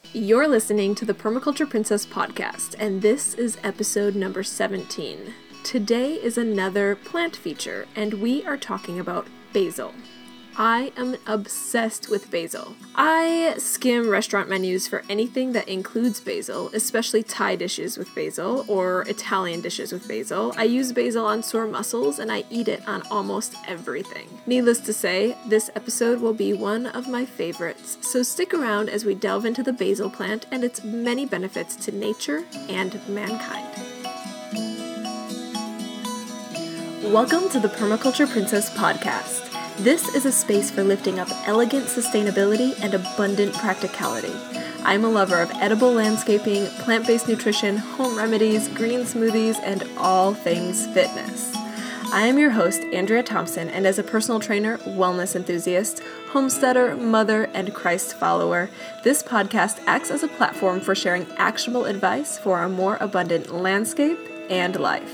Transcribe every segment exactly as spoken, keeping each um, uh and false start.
You're listening to the Permaculture Princess podcast, and this is episode number seventeen. Today is another plant feature, and we are talking about basil. I am obsessed with basil. I skim restaurant menus for anything that includes basil, especially Thai dishes with basil or Italian dishes with basil. I use basil on sore muscles and I eat it on almost everything. Needless to say, this episode will be one of my favorites, so stick around as we delve into the basil plant and its many benefits to nature and mankind. Welcome to the Permaculture Princess podcast. This is a space for lifting up elegant sustainability and abundant practicality. I'm a lover of edible landscaping, plant-based nutrition, home remedies, green smoothies, and all things fitness. I am your host, Andrea Thompson, and as a personal trainer, wellness enthusiast, homesteader, mother, and Christ follower, this podcast acts as a platform for sharing actionable advice for a more abundant landscape and life.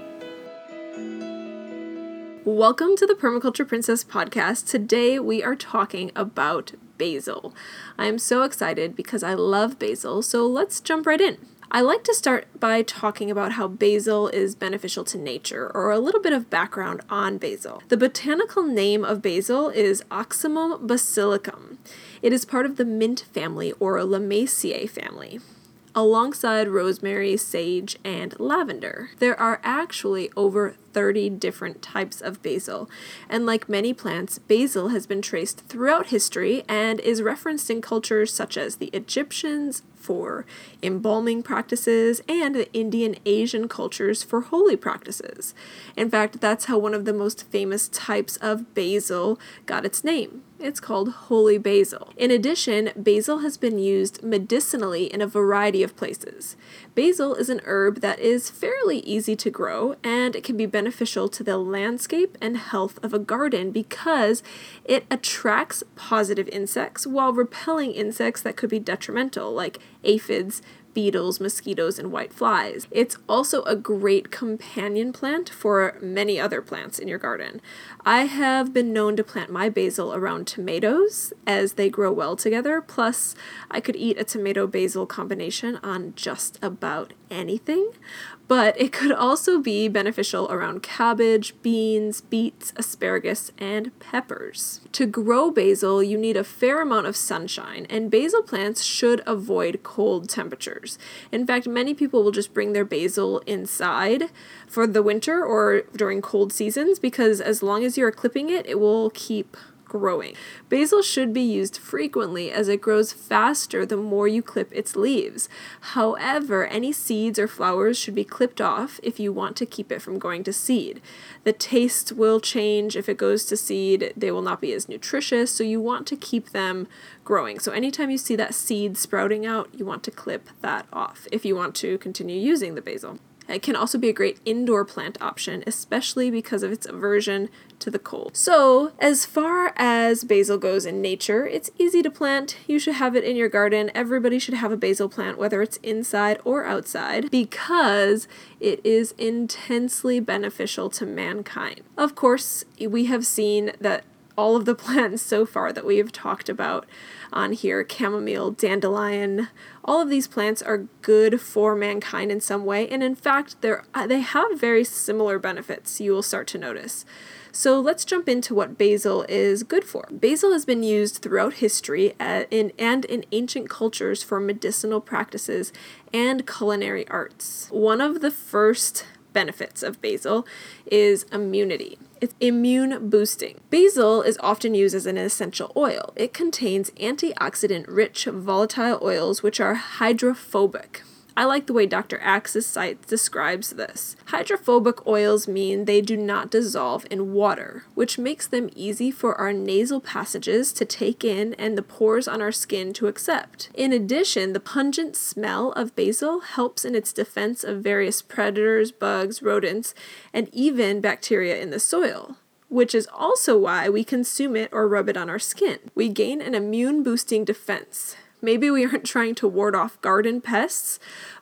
Welcome to the Permaculture Princess podcast. Today we are talking about basil. I am so excited because I love basil, so let's jump right in. I like to start by talking about how basil is beneficial to nature, or a little bit of background on basil. The botanical name of basil is Oxymum basilicum. It is part of the mint family, or Lamiaceae family, alongside rosemary, sage, and lavender. There are actually over thirty different types of basil, and like many plants, basil has been traced throughout history and is referenced in cultures such as the Egyptians for embalming practices and the Indian Asian cultures for holy practices. In fact, that's how one of the most famous types of basil got its name. It's called holy basil. In addition, basil has been used medicinally in a variety of places. Basil is an herb that is fairly easy to grow, and it can be beneficial to the landscape and health of a garden because it attracts positive insects while repelling insects that could be detrimental, like aphids, beetles, mosquitoes, and white flies. It's also a great companion plant for many other plants in your garden. I have been known to plant my basil around tomatoes as they grow well together. Plus, I could eat a tomato-basil combination on just about anything. But it could also be beneficial around cabbage, beans, beets, asparagus, and peppers. To grow basil, you need a fair amount of sunshine, and basil plants should avoid cold temperatures. In fact, many people will just bring their basil inside for the winter or during cold seasons because as long as you're clipping it, it will keep growing. Basil should be used frequently as it grows faster the more you clip its leaves. However, any seeds or flowers should be clipped off if you want to keep it from going to seed. The taste will change if it goes to seed. They will not be as nutritious, so you want to keep them growing. So anytime you see that seed sprouting out, you want to clip that off if you want to continue using the basil. It can also be a great indoor plant option, especially because of its aversion to the cold. So, as far as basil goes in nature, it's easy to plant. You should have it in your garden. Everybody should have a basil plant, whether it's inside or outside, because it is intensely beneficial to mankind. Of course, we have seen that all of the plants so far that we have talked about on here, chamomile, dandelion, all of these plants are good for mankind in some way, and in fact, they're, they have very similar benefits you will start to notice. So let's jump into what basil is good for. Basil has been used throughout history at, in, and in ancient cultures for medicinal practices and culinary arts. One of the first benefits of basil is immunity. It's immune boosting. Basil is often used as an essential oil. It contains antioxidant-rich volatile oils which are hydrophobic. I like the way Doctor Axe's site describes this. Hydrophobic oils mean they do not dissolve in water, which makes them easy for our nasal passages to take in and the pores on our skin to accept. In addition, the pungent smell of basil helps in its defense of various predators, bugs, rodents, and even bacteria in the soil, which is also why we consume it or rub it on our skin. We gain an immune-boosting defense. Maybe we aren't trying to ward off garden pests,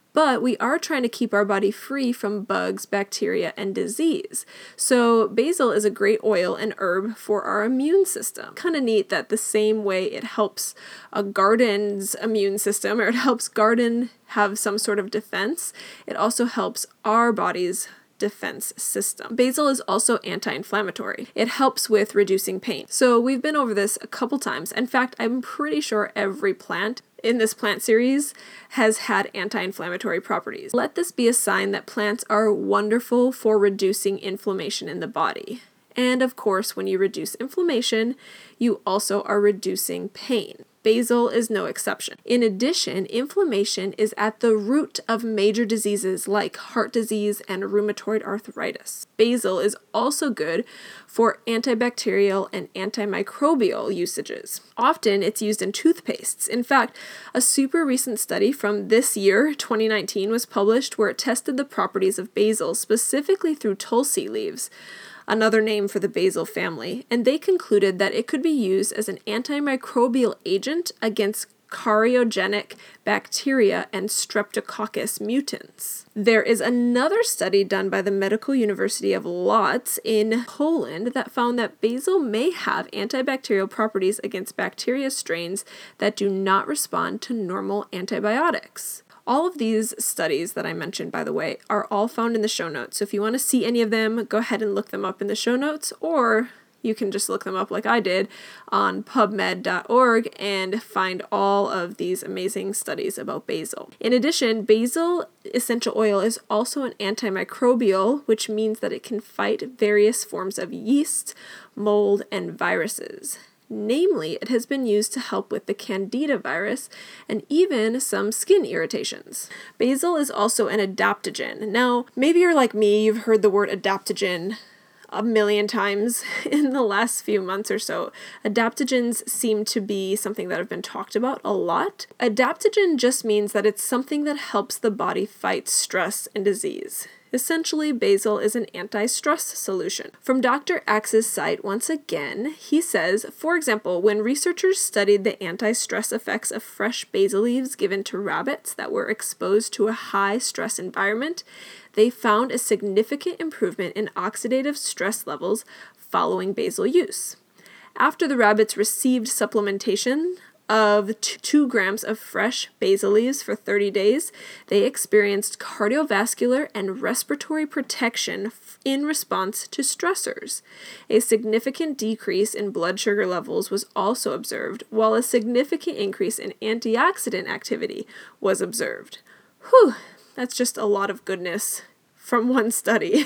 But we are trying to keep our body free from bugs, bacteria, and disease. So basil is a great oil and herb for our immune system. Kind of neat that the same way it helps a garden's immune system, or it helps garden have some sort of defense, it also helps our body's defense system. Basil is also anti-inflammatory. It helps with reducing pain. So we've been over this a couple times. In fact, I'm pretty sure every plant in this plant series has had anti-inflammatory properties. Let this be a sign that plants are wonderful for reducing inflammation in the body. And of course, when you reduce inflammation, you also are reducing pain. Basil is no exception. In addition, inflammation is at the root of major diseases like heart disease and rheumatoid arthritis. Basil is also good for antibacterial and antimicrobial usages. Often it's used in toothpastes. In fact, a super recent study from this year, twenty nineteen, was published where it tested the properties of basil specifically through tulsi leaves, another name for the basil family, and they concluded that it could be used as an antimicrobial agent against cariogenic bacteria and Streptococcus mutans. There is another study done by the Medical University of Lodz in Poland that found that basil may have antibacterial properties against bacteria strains that do not respond to normal antibiotics. All of these studies that I mentioned, by the way, are all found in the show notes. So if you want to see any of them, go ahead and look them up in the show notes, or you can just look them up like I did on pubmed dot org and find all of these amazing studies about basil. In addition, basil essential oil is also an antimicrobial, which means that it can fight various forms of yeast, mold, and viruses. Namely, it has been used to help with the Candida virus and even some skin irritations. Basil is also an adaptogen. Now, maybe you're like me, you've heard the word adaptogen a million times in the last few months or so. Adaptogens seem to be something that have been talked about a lot. Adaptogen just means that it's something that helps the body fight stress and disease. Essentially, basil is an anti-stress solution. From Doctor Axe's site, once again, he says, for example, when researchers studied the anti-stress effects of fresh basil leaves given to rabbits that were exposed to a high-stress environment, they found a significant improvement in oxidative stress levels following basil use. After the rabbits received supplementation of two grams of fresh basil leaves for thirty days, they experienced cardiovascular and respiratory protection in response to stressors. A significant decrease in blood sugar levels was also observed, while a significant increase in antioxidant activity was observed. Whew, that's just a lot of goodness from one study.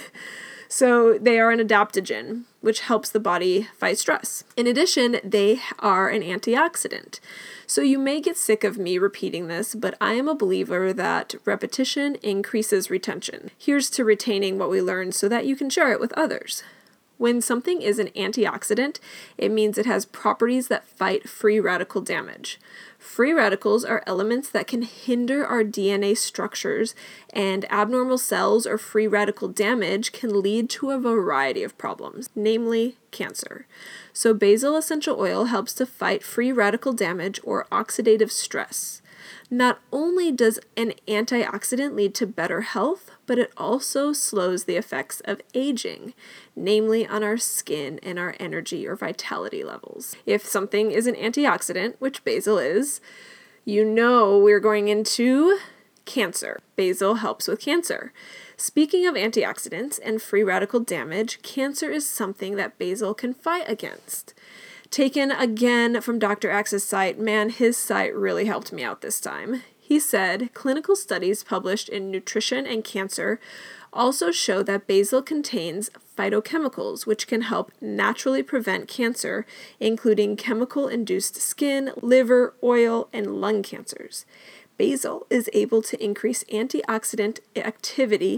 So they are an adaptogen, which helps the body fight stress. In addition, they are an antioxidant. So you may get sick of me repeating this, but I am a believer that repetition increases retention. Here's to retaining what we learned so that you can share it with others. When something is an antioxidant, it means it has properties that fight free radical damage. Free radicals are elements that can hinder our D N A structures, and abnormal cells or free radical damage can lead to a variety of problems, namely cancer. So basil essential oil helps to fight free radical damage or oxidative stress. Not only does an antioxidant lead to better health, but it also slows the effects of aging, namely on our skin and our energy or vitality levels. If something is an antioxidant, which basil is, you know we're going into cancer. Basil helps with cancer. Speaking of antioxidants and free radical damage, cancer is something that basil can fight against. Taken again from Doctor Axe's site, man, his site really helped me out this time. He said, clinical studies published in Nutrition and Cancer also show that basil contains phytochemicals which can help naturally prevent cancer, including chemical-induced skin, liver, oil, and lung cancers. Basil is able to increase antioxidant activity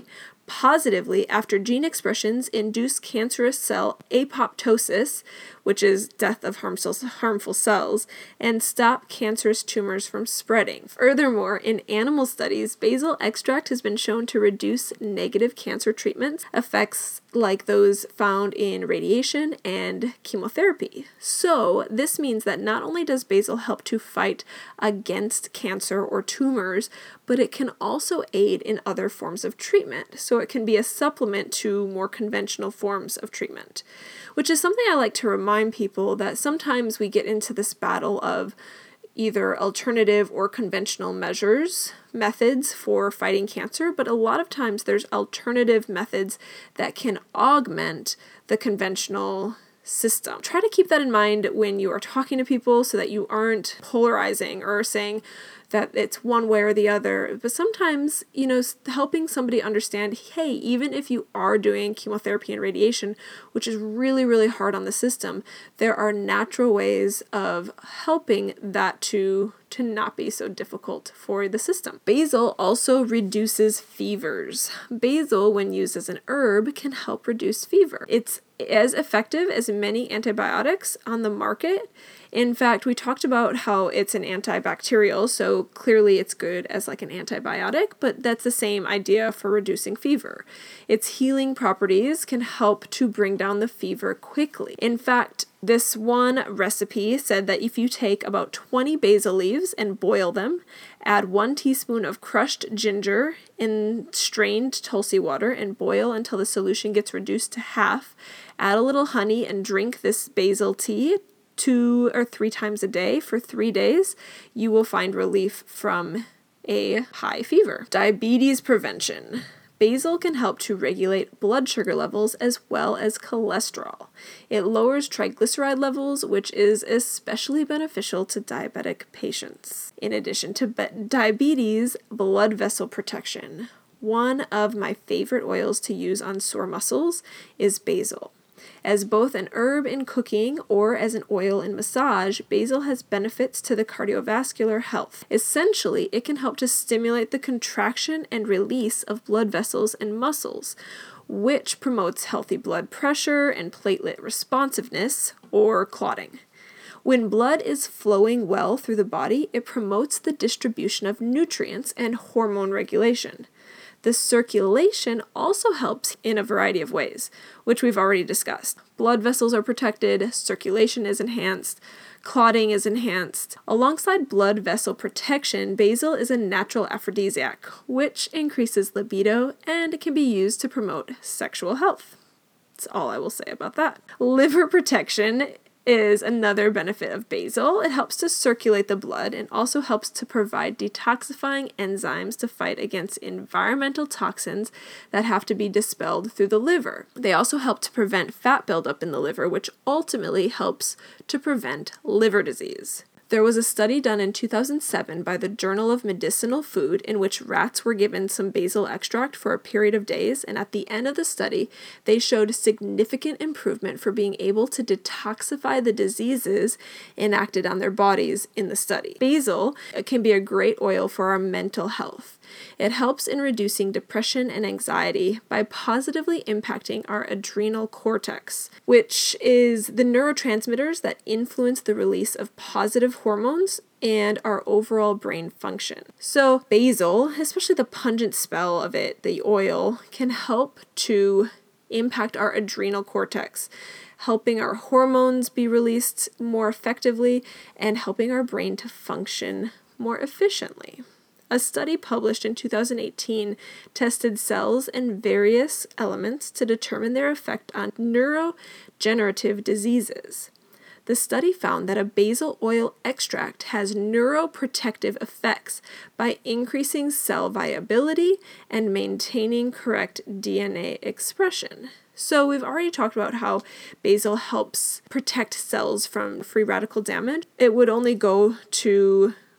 positively after gene expressions induce cancerous cell apoptosis, which is death of harmful, harmful cells, and stop cancerous tumors from spreading. Furthermore, in animal studies, basil extract has been shown to reduce negative cancer treatments, effects like those found in radiation and chemotherapy. So, this means that not only does basil help to fight against cancer or tumors, but it can also aid in other forms of treatment. So it can be a supplement to more conventional forms of treatment, which is something I like to remind people that sometimes we get into this battle of either alternative or conventional measures, methods for fighting cancer, but a lot of times there's alternative methods that can augment the conventional system. Try to keep that in mind when you are talking to people so that you aren't polarizing or saying that it's one way or the other. But sometimes, you know, helping somebody understand, hey, even if you are doing chemotherapy and radiation, which is really, really hard on the system, there are natural ways of helping that to to not be so difficult for the system. Basil also reduces fevers. Basil, when used as an herb, can help reduce fever. It's as effective as many antibiotics on the market. In fact, we talked about how it's an antibacterial, so clearly it's good as like an antibiotic, but that's the same idea for reducing fever. Its healing properties can help to bring down the fever quickly. In fact, this one recipe said that if you take about twenty basil leaves and boil them, add one teaspoon of crushed ginger in strained Tulsi water and boil until the solution gets reduced to half, add a little honey and drink this basil tea two or three times a day for three days, you will find relief from a high fever. Diabetes prevention. Basil can help to regulate blood sugar levels as well as cholesterol. It lowers triglyceride levels, which is especially beneficial to diabetic patients. In addition to be- diabetes, blood vessel protection. One of my favorite oils to use on sore muscles is basil. As both an herb in cooking or as an oil in massage, basil has benefits to the cardiovascular health. Essentially, it can help to stimulate the contraction and release of blood vessels and muscles, which promotes healthy blood pressure and platelet responsiveness, or clotting. When blood is flowing well through the body, it promotes the distribution of nutrients and hormone regulation. The circulation also helps in a variety of ways, which we've already discussed. Blood vessels are protected, circulation is enhanced, clotting is enhanced. Alongside blood vessel protection, basil is a natural aphrodisiac, which increases libido and can be used to promote sexual health. That's all I will say about that. Liver protection is another benefit of basil. It helps to circulate the blood and also helps to provide detoxifying enzymes to fight against environmental toxins that have to be dispelled through the liver. They also help to prevent fat buildup in the liver, which ultimately helps to prevent liver disease. There was a study done in two thousand seven by the Journal of Medicinal Food in which rats were given some basil extract for a period of days, and at the end of the study, they showed significant improvement for being able to detoxify the diseases enacted on their bodies in the study. Basil can be a great oil for our mental health. It helps in reducing depression and anxiety by positively impacting our adrenal cortex, which is the neurotransmitters that influence the release of positive hormones and our overall brain function. So basil, especially the pungent smell of it, the oil, can help to impact our adrenal cortex, helping our hormones be released more effectively and helping our brain to function more efficiently. A study published in two thousand eighteen tested cells and various elements to determine their effect on neurodegenerative diseases. The study found that a basil oil extract has neuroprotective effects by increasing cell viability and maintaining correct D N A expression. So we've already talked about how basil helps protect cells from free radical damage. It would only go to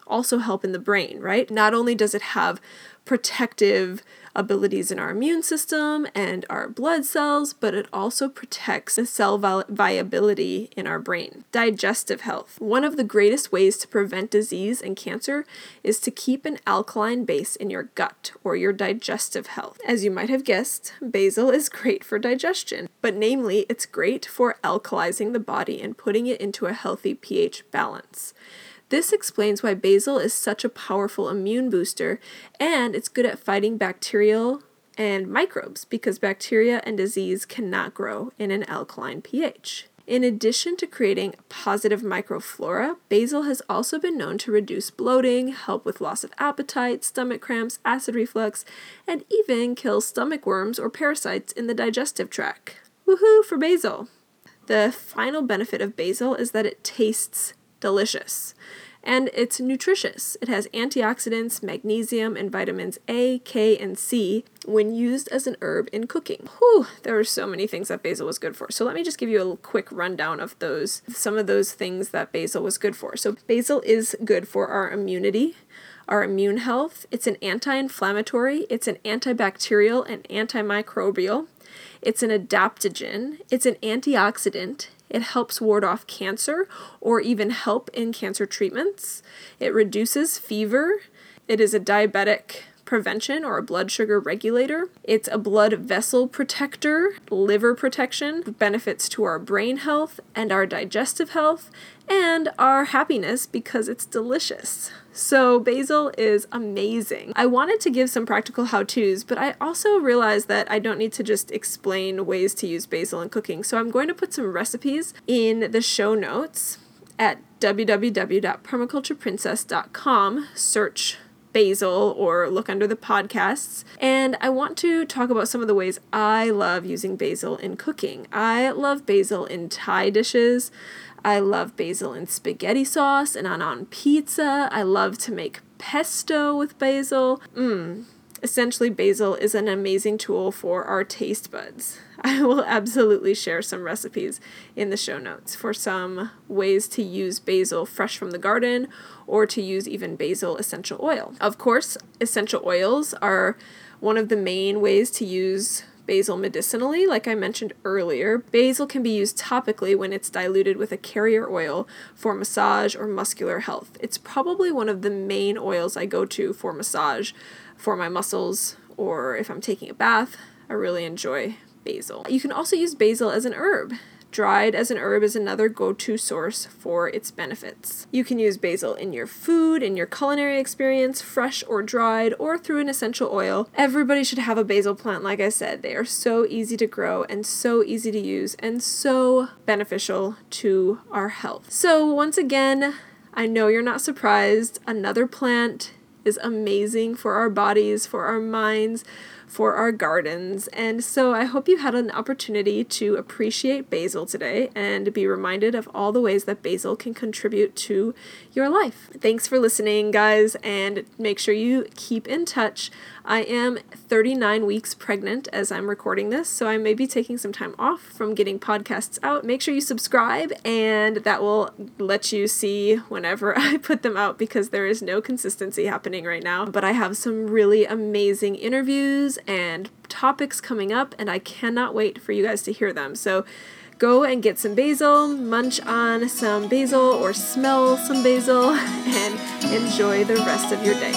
also help in the brain, right? Not only does it have protective abilities in our immune system and our blood cells, but it also protects the cell vi- viability in our brain. Digestive health. One of the greatest ways to prevent disease and cancer is to keep an alkaline base in your gut or your digestive health. As you might have guessed, basil is great for digestion, but namely, it's great for alkalizing the body and putting it into a healthy pH balance. This explains why basil is such a powerful immune booster, and it's good at fighting bacterial and microbes because bacteria and disease cannot grow in an alkaline pH. In addition to creating positive microflora, basil has also been known to reduce bloating, help with loss of appetite, stomach cramps, acid reflux, and even kill stomach worms or parasites in the digestive tract. Woohoo for basil! The final benefit of basil is that it tastes delicious. And it's nutritious. It has antioxidants, magnesium, and vitamins A, K, and C when used as an herb in cooking. Whew, there are so many things that basil was good for. So let me just give you a quick rundown of those, some of those things that basil was good for. So basil is good for our immunity, our immune health. It's an anti-inflammatory, it's an antibacterial and antimicrobial. It's an adaptogen. It's an antioxidant. It helps ward off cancer or even help in cancer treatments. It reduces fever. It is a diabetic prevention or a blood sugar regulator. It's a blood vessel protector, liver protection, benefits to our brain health and our digestive health and our happiness because it's delicious. So basil is amazing. I wanted to give some practical how-tos, but I also realized that I don't need to just explain ways to use basil in cooking. So I'm going to put some recipes in the show notes at w w w dot permaculture princess dot com. Search basil or look under the podcasts. And I want to talk about some of the ways I love using basil in cooking. I love basil in Thai dishes. I love basil in spaghetti sauce and on, on pizza. I love to make pesto with basil. Mmm. Essentially, basil is an amazing tool for our taste buds. I will absolutely share some recipes in the show notes for some ways to use basil fresh from the garden or to use even basil essential oil. Of course, essential oils are one of the main ways to use basil medicinally. Like I mentioned earlier, basil can be used topically when it's diluted with a carrier oil for massage or muscular health. It's probably one of the main oils I go to for massage for my muscles, or if I'm taking a bath. I really enjoy basil. You can also use basil as an herb. Dried as an herb is another go-to source for its benefits. You can use basil in your food, in your culinary experience, fresh or dried, or through an essential oil. Everybody should have a basil plant, like I said. They are so easy to grow and so easy to use and so beneficial to our health. So once again, I know you're not surprised. Another plant is amazing for our bodies, for our minds, for our gardens. And so I hope you had an opportunity to appreciate basil today and be reminded of all the ways that basil can contribute to your life. Thanks for listening, guys, and make sure you keep in touch. I am thirty-nine weeks pregnant as I'm recording this, so I may be taking some time off from getting podcasts out. Make sure you subscribe, and that will let you see whenever I put them out because there is no consistency happening right now. But I have some really amazing interviews and topics coming up, and I cannot wait for you guys to hear them. So go and get some basil, munch on some basil or smell some basil, and enjoy the rest of your day.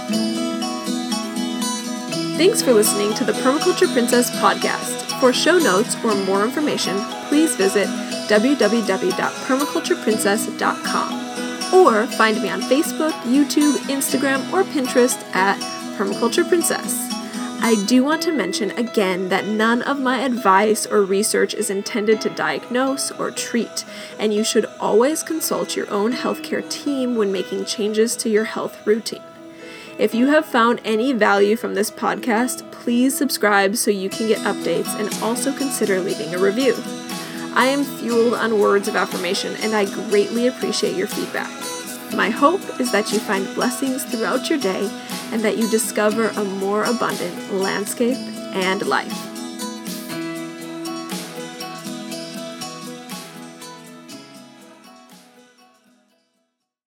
Thanks for listening to the Permaculture Princess podcast. For show notes or more information, please visit w w w dot permaculture princess dot com or find me on Facebook, YouTube, Instagram, or Pinterest at Permaculture Princess. I do want to mention again that none of my advice or research is intended to diagnose or treat, and you should always consult your own healthcare team when making changes to your health routine. If you have found any value from this podcast, please subscribe so you can get updates and also consider leaving a review. I am fueled on words of affirmation and I greatly appreciate your feedback. My hope is that you find blessings throughout your day and that you discover a more abundant landscape and life.